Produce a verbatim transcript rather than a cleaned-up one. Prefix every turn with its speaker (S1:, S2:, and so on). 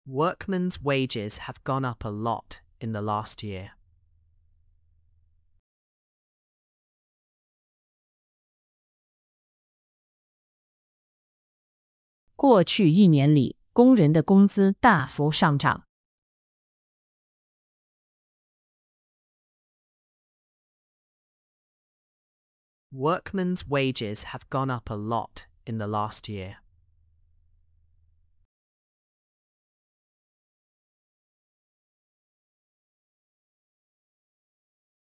S1: Workmen's wages have gone up a lot in the last year.
S2: 过去一年里，工人的工资大幅上涨。
S1: Workmen's wages have gone up a lot in the last year.